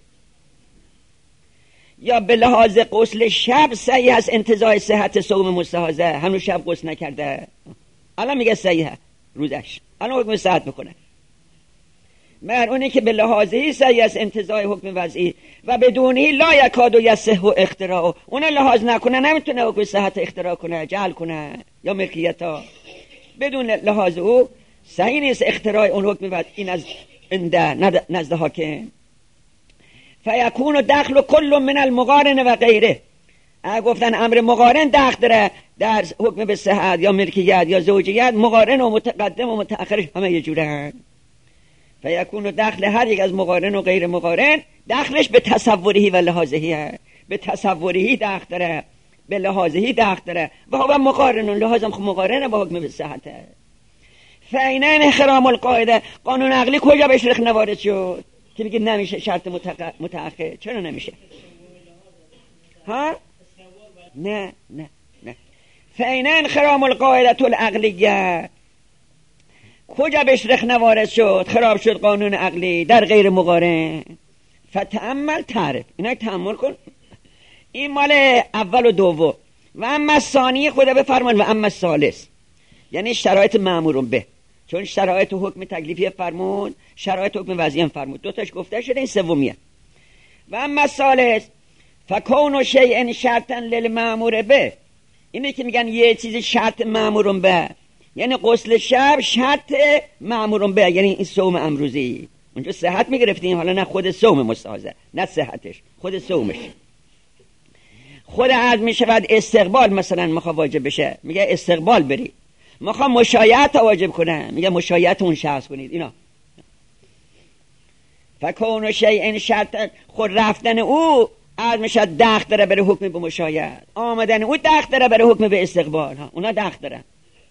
یا به لحاظ غسل شب صحیح هست انتزاع صحت صوم مستحاضه، هنوز شب غسل نکرده، الان میگه صحیحه روزش، الان حکم صحت میکنه. مگر اونی که به لحاظی صحیح است انتزاع حکم وضعی و بدونی لا یکاد یصح اختراع، اون لحاظ نکنه نمیتونه حکم صحت اختراع کنه، جعل کنه یا ملکیت ها، بدون لحاظ او صحیح نیست اختراع اون حکم وضعی این از نزد حاکم. فیکون دخل کل من المقارن و غیره، گفتن امر مقارن دخل داره در حکم به صحت یا ملکیت یا زوجیت، مقارن و متقدم و متأخرش همه یه جوره. فیکون دخل هر یک از مقارن و غیر مقارن دخلش به تصوری و لحاظهی، به تصوری دخل داره، به لحاظهی دخل داره و هو مقارن، لحاظم خب مقارنه با حکم به صحته. فینن احرام القاعده، قانون عقلی کجا بهش رخ نوارد شد که میگه نمیشه شرط متأخر؟ چرا نمیشه؟ ها؟ نه فینن خرام القاعده العقلیه، کجا بهش رخ نوارد شد، خراب شد قانون عقلی در غیر مقارن؟ فتأمل تعرف، اینا تأمل کن، این مال اول و دوم. و اما ثانی خدا بفرمان و اما ثالث، یعنی شرایط مأمورون به، چون شرایط حکم تکلیفی فرمود، شرایط حکم وضعی هم فرمود، دو تاش گفته شده، این سومیه. و اما ثالث فکون شیء شرطا للمأمور به، اینه که میگن یه چیزی شرط مأمورون به، یعنی غسل شب شرط مأمورون به، یعنی این صوم امروزی اونجا صحت میگرفتیم، حالا نه خود صوم مستحاضه، نه صحتش، خود صومش. خود عرض میشود استقبال مثلا میخواد واجب بشه، میگه استقبال بری. میخواد مشایعت واجب کنه، میگه مشایعت اون شخص کنید. اینا فکون شیء شرط، خود رفتن او عرض میشد دخل داره برای حکم به مشایعت، آمدن او دخل داره برای حکم به استقبال. ها اونا دخل دارن.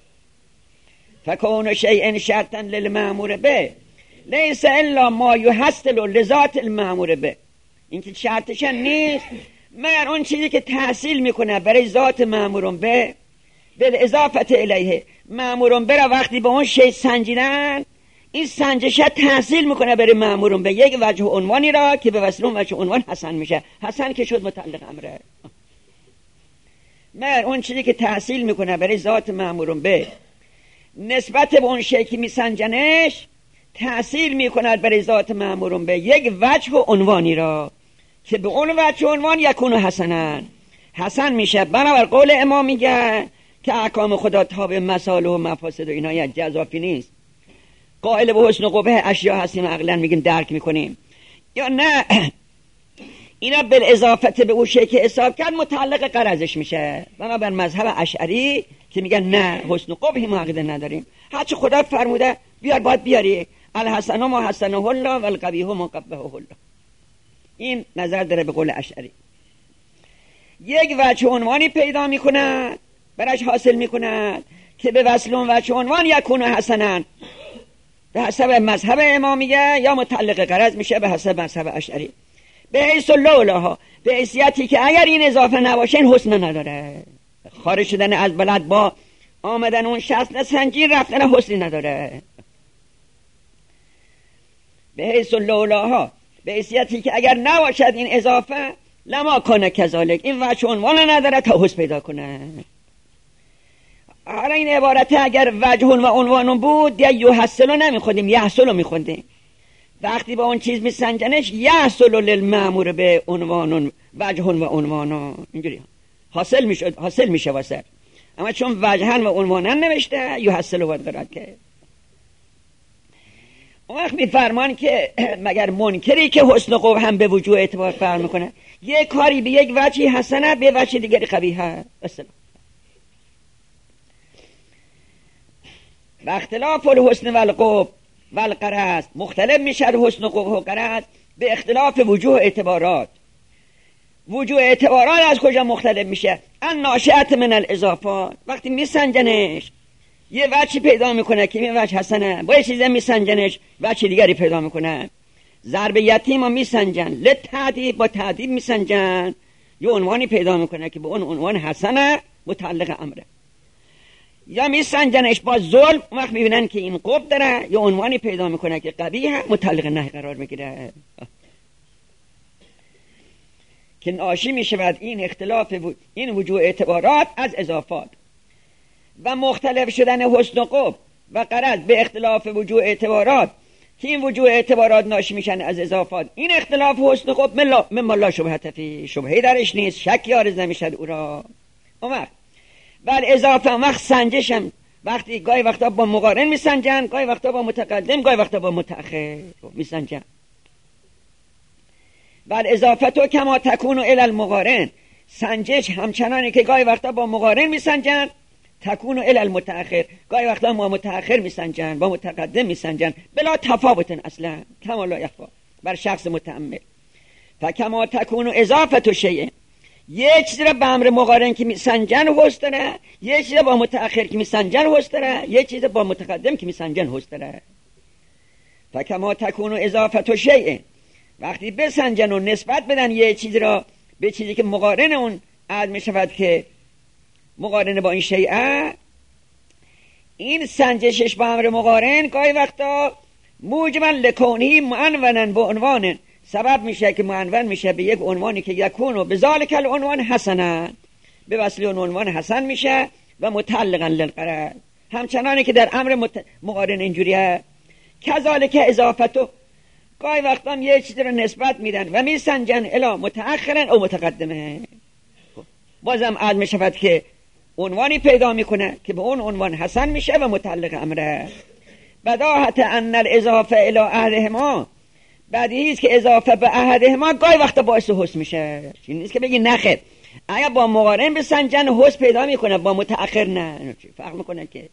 فکون شیء شرطا للمأمور به لیس الا ما یحصل لذات المأمور به، این که شرطش نیست مگر اون چیزی که تحصیل میکنه برای ذات مأمورون به بالاضافه الیه. مأمورون به را وقتی به اون شی سنجیدن، این سنجش تحصیل میکنه برای مأمورون به یک وجه عنوانی را که به وسیله اون وجه عنوان حسن میشه. حسن که شد متعلق امره. مگر اون چیزی که تحصیل میکنه برای ذات مأمورون به نسبت به اون شی که میسنجنش تحصیل میکند برای ذات مأمورون به یک وجه و عنوانی را که به اون وجه عنوان یکون حسنن، حسن میشه. بنابر قول امام میگه که احکام خدا تابع مصالح و مفاسد و اینا یک جزافی نیست. قائل به حسن و قبح اشیا هستیم، عقلا میگیم درک میکنیم، یا نه اینا بالاضافه به اون شی که حساب کرد متعلق غرضش میشه. بنابر مذهب اشعری که میگن نه حسن و قبح ما عقیده نداریم، هرچی خدا فرموده بیار باید بیاری. الحسن ما حسنه الله و القبیح ما قبحه الله. این نظر داره به قول اشعری. یک وجه عنوانی پیدا میکند برش حاصل میکند که به وصل اون وجه عنوان یکون حسنن به حسب مذهب امامیه، یا متعلق غرض میشه به حسب مذهب اشعری. به حیث لولاها، به حیثیتی که اگر این اضافه نباشه این حسن نداره. خارج شدن از بلد با آمدن اون شخص نسنجین رفتن حسنی نداره. به حیث لولاها، به حیثیتی که اگر نباشد این اضافه لما کنه کذالک، این وجه عنوان نداره تا حسن پیدا کنه. حالا این عبارت اگر وجه و عنوان بود یا یحصل نمیخوندیم، یحصل میخوندیم. وقتی با اون چیز میسنجنش یحصل للمأمور به عنوان وجه و عنوان، اینجوری حاصل میشه واسه. اما چون وجهن و عنوانن نوشته یحصل و قرار که اون وقت میفرمان که مگر منکری که حسن و قبح هم به وجوه اعتبار فرق میکنه، یک کاری به یک وجهی حسنه به وجه دیگری قبیحه. مثلا و اختلاف الحسن و القبح و الغرض، مختلف میشه حسن و قبح و غرض به اختلاف وجوه اعتبارات. وجوه اعتبارات از کجا مختلف میشه؟ ان ناشئت من الاضافات، وقتی میسنجنش یه وجهی پیدا میکنه که این وجه حسنه، با یه چیزی میسنجنش وجه دیگری پیدا میکنه. ضرب یتیم رو میسنجن، لتعدیب با تعدیب میسنجن، یه عنوانی پیدا میکنه که به اون عنوان حسنه متعلق امره. یا میسنجنش با ظلم، اون وقت میبینن که این قبح داره، یه عنوانی پیدا میکنه که قبیح متعلق نهی قرار میگیره. که ناشی میشود این اختلاف این وجوه اعتبارات از اضافات و مختلف شدن حسن و قبح و غرض به اختلاف وجوه اعتبارات که این وجوه اعتبارات ناشی میشن از اضافات. این اختلاف حسن و قبح مما لا شبهه فی، شبهه درش نیست، شکی عارض نمیشد او را. اون وقت بل اضافه وقت سنجشم وقتی گاهی وقتا با مقارن میسنجن، گاهی وقتا با متقدم، گاهی وقتا با متأخر میسنجن. بل اضافه تو کما تکون الی المقارن، سنجش همچنانی که گاهی وقتا با مقارن میسنجن، تکون الی المتأخر، گاهی وقتا با متأخر میسنجن، با متقدم میسنجن، بلا تفاوت اصلا کما لا یخفا بر شخص متأمل. فکما تکون اضافه تو شیء، یک چیز را به امر مقارن که میسنجن حس داره، یک چیز با متأخر که میسنجن حس داره، یک چیز با متقدم که میسنجن حس داره. فکما تکون اضافه تو شیء، وقتی بسنجن و نسبت بدن یک چیز را به چیزی که مقارن اون عد می شود که مقارنه با این شیعه، این سنجشش با امر مقارن گاهی وقتا موجبا لکونهی معنونن با عنوان، سبب میشه که معنون میشه به یک عنوانی که یکونو به ذالک العنوان حسنا، به وسیله اون عنوان حسن میشه و متعلقا للغرض. همچنانی که در امر مقارن اینجوریه. کذالک اضافتو، گاهی وقتا هم یه چیزی رو نسبت میدن و میسنجن الا متأخرن او متقدمه، بازم عاد میشود که عنوانی پیدا میکنه که به اون عنوان حسن میشه و متعلق امره. بداهت ان الاضافه الی احدهما، بدیهی است که اضافه به احدهما گاهی وقتا باعث حسن میشه. این نیست که بگی نخیر اگر با مقارن بسنجن حسن پیدا میکنه، با متأخر نه. فرق میکنه که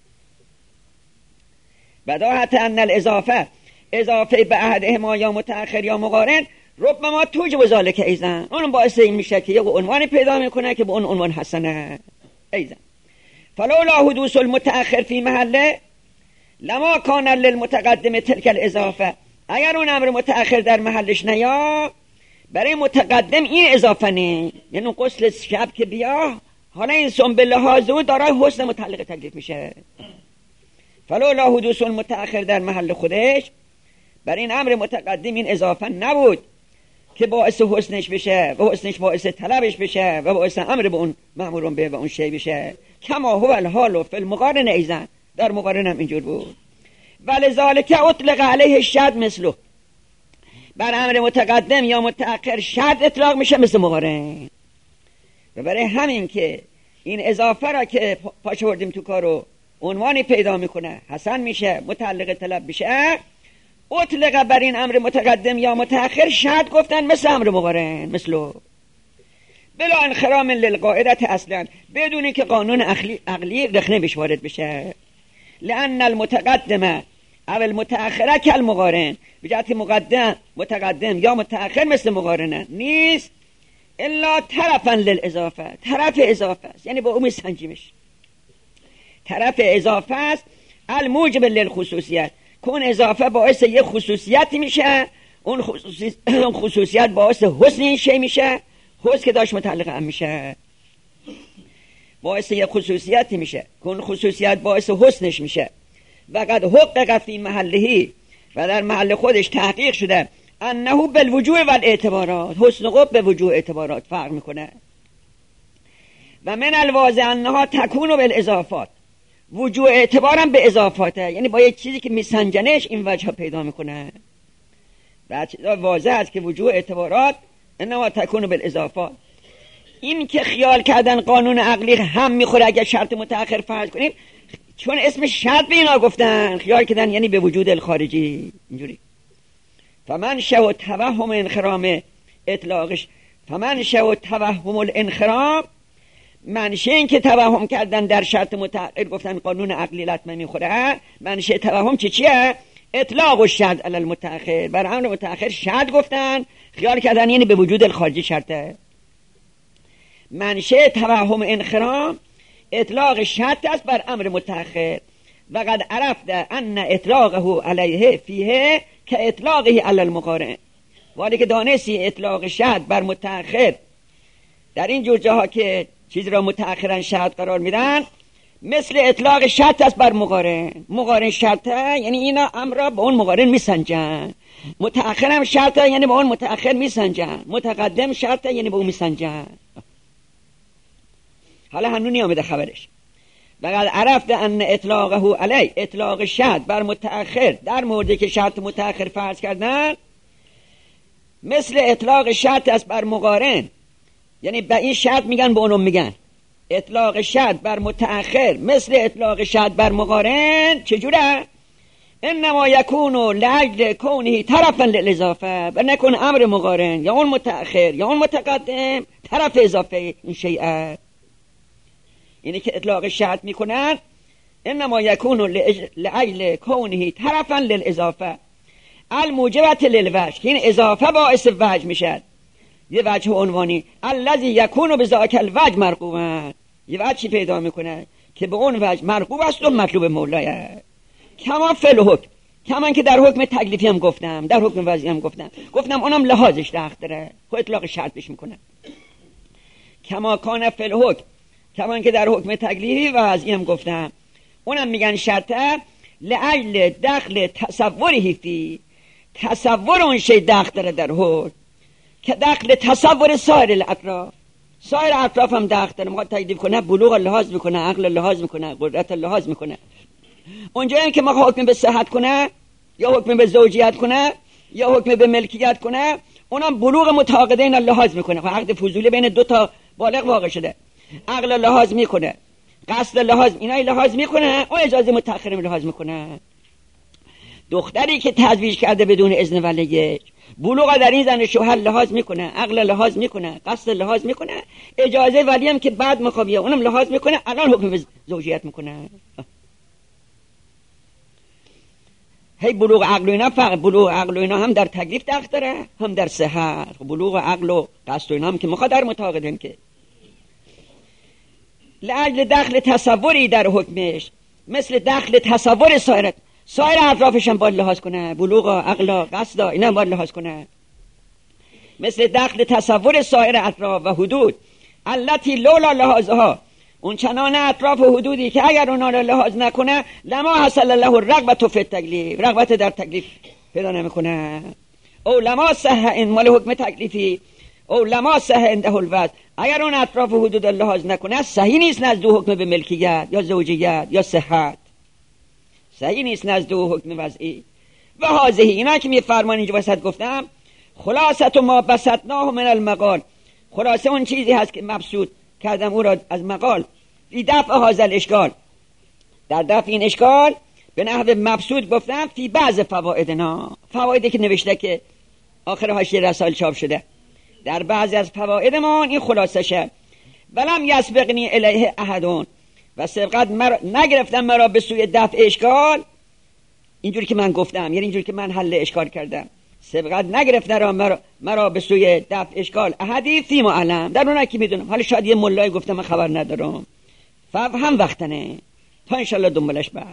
بداهت ان الاضافه، اضافه به احدهما یا متأخر یا مقارن، ربما توجب ذلک ایضا، اون باعث این میشه که یک عنوانی پیدا میکنه که به اون عنوان حسنه ایضا. فلولا حدوث المتأخر فی محله لما کان للمتقدم تلک الاضافه، اگر اون امر متأخر در محلش نیا، برای متقدم این اضافه نه، یعنی غسل شب که بیا حالا این سنبه لحاظ او دارای حسن متعلق تکلیف میشه. فلولا حدوث المتأخر در محل خودش، برای این امر متقدم این اضافه نبود که باعث حسنش بشه و حسنش باعث طلبش بشه و باعث امر به اون مأمورون به و اون شی بشه. کما هو الحال فی المقارن ایضا، در مقارن هم اینجور بود. ولذالک اطلق علیه الشد مثله، بر امر متقدم یا متأخر شد اطلاق میشه مثل مقارن. و برای همین که این اضافه را که پاشوردیم تو کارو عنوانی پیدا میکنه، حسن میشه، متعلق طلب بشه، اطلق بر این امر متقدم یا متأخر شد گفتن مثل امر مقارن، مثلو بلا انخرام للقاعدت اصلا، بدونی که قانون عقلی رخنه بهش وارد بشه. لأن المتقدم او المتأخر کالمقارن، بجهت متقدم یا متأخر مثل مقارنه نیست، الا طرفا للاضافه، طرف اضافه است، یعنی با اون سنجیمش طرف اضافه است. الموجب للخصوصیت، کن اضافه باعث یه خصوصیتی میشه، اون خصوصیت باعث حسن این شی میشه، حسن که داشت متعلق هم میشه، باعث یه خصوصیتی میشه، کن خصوصیت باعث حسنش میشه. و قد حقق فی محلهی، و در محل خودش تحقیق شده، انه بالوجوه والاعتبارات، حسن قب به وجوه اعتبارات فرق میکنه. و من الواضح انها تکون بالاضافات، وجوه اعتبارم به اضافاته، یعنی با یک چیزی که میسنجنش این وجه پیدا میکنه. و واضح است که وجوه اعتبارات انما تکون بالاضافات. این که خیال کردن قانون عقلی هم میخوره اگر شرط متأخر فرض کنیم، چون اسم شرط به اینا گفتن خیال کردن یعنی به وجود الخارجی اینجوری. فمن شو توهم انخرام اطلاقش، فمن شو توهم الانخرام، منشه این که توهم کردن در شرط متأخر گفتن قانون عقلی لطمه میخوره، منشه توهم چیه؟ اطلاق و شرط علی المتأخر، بر امر متأخر شرط گفتن خیال کردن یعنی به وجود الخارجی شرطه. منشه توهم انخرام اطلاق شرط است بر امر متأخر. و قد عرفت ان اطلاقه علیه فیه که اطلاقه علی المقارن، ولی که دانستی اطلاق شرط بر متأخر در این جور جاها که چیز را متأخرا شرط قرار میدن، مثل اطلاق شرط است بر مقارن. مقارن شرطه یعنی اینا امر را به اون مقارن میسنجن، متأخرم شرطه یعنی به اون متأخر میسنجن، متقدم شرطه یعنی به اون میسنجن. حالا هنونی آمده خبرش. وقد عرفت ان اطلاقه علی، اطلاق شرط بر متأخر در موردی که شرط متأخر فرض کردن، مثل اطلاق شرط است بر مقارن، یعنی به این شرط میگن به اونم میگن اطلاق شرط بر متأخر مثل اطلاق شرط بر مقارن. چجوره؟ انما یکون لاجل کونه طرفا للاضافه، و نکن امر مقارن یا اون متأخر یا اون متقدم طرف اضافه این شیء، یعنی که اطلاق شرط میکنن انما یکون لاجل کونه طرفا للاضافه الموجبت للوجه، این اضافه باعث وجه میشد. یه وجه عنوانی الذی یکون بذاک الوجه مرغوبا، یه وجهی پیدا میکنه که به اون وجه مرغوب است و مطلوب مولایه. کما فی الحکم، کما که در حکم تکلیفی هم گفتم، در حکم وضعی هم گفتم اونم لحاظش دخل داره، خود اطلاق شرط بهش میکنه. کما کان فی الحکم، کما که در حکم تکلیفی و وضعی هم گفتم، اونم میگن شرطه لاجل دخل تصوری فی، تصور اون شی دخل داره در حکم، که دخل تصور سایر الاطراف، سایر اطراف هم دخل داره. میخواد تکلیف کنه، بلوغ لحاظ میکنه، عقل لحاظ میکنه، قدرت لحاظ میکنه. اونجایی که ما حکم به صحت کنه یا حکم به زوجیت کنه یا حکم به ملکیت کنه، اونم بلوغ متعاقدین لحاظ میکنه. عقد فضولی بین دو تا بالغ واقع شده، عقل لحاظ میکنه، قصد لحاظ اینا لحاظ میکنن، اون اجازه متأخرم لحاظ میکنن. دختری که تزویج کرده بدون اذن ولیش، بلوغ در این زن شوهر لحاظ میکنه، عقل لحاظ میکنه، قصد لحاظ میکنه، اجازه ولی هم که بعد مخابیه اونم لحاظ میکنه، الان حکم زوجیت میکنه. هی بلوغ عقل و اینا فقط بلوغ عقل و اینا هم در تکلیف دخل داره، هم در صحت. بلوغ عقل و قصد و اینا هم که مخاطر متعاقدن که لاجل دخل تصوری در حکمش، مثل دخل تصور سایر اطرافش هم باید لحاظ کنه، بلوغ عقل قصد اینا هم باید لحاظ کنه. مثل دخل تصور سایر اطراف و حدود التي لولا لحاظها، اون چنان اطراف و حدودی که اگر اونا رو لحاظ نکنه لما حصل له الرغبة فی التکلیف، رغبت در تکلیف پیدا نمیکنه. او لما صح این مال حکم تکلیفی، او لما صح عنده الوضع، اگر اون اطراف و حدود لحاظ نکنه صحیح نیست نزد حکم به ملکیت یا زوجیت یا صحت، صحیح نیست نزد حکم وضعی. و هذه اینا که میفرمان اینجا وسط گفتم خلاصه ما بسطناه من المقال، خلاصه اون چیزی هست که مبسوط کردم او را از مقال، فی دفع هذا الاشکال، در دفع این اشکال به نحو مبسوط گفتم فی بعض فوائدنا، فوایدی که نوشته که آخر حاشیه رسائل چاپ شده، در بعضی از فوایدمان این خلاصه شه. ولم یسبقنی الیه احدون، و سبقت نگرفتم مرا به سوی دفع اشکال، اینجوری که من گفتم، یعنی اینجوری که من حل اشکال کردم، سبقت نگرفتم مرا به سوی دفع اشکال احدی فی معلم، در اونایی که میدونم. حالا شاید یه ملایی گفتم من خبر ندارم، هم وقتنه تا انشالله دنبالش بعد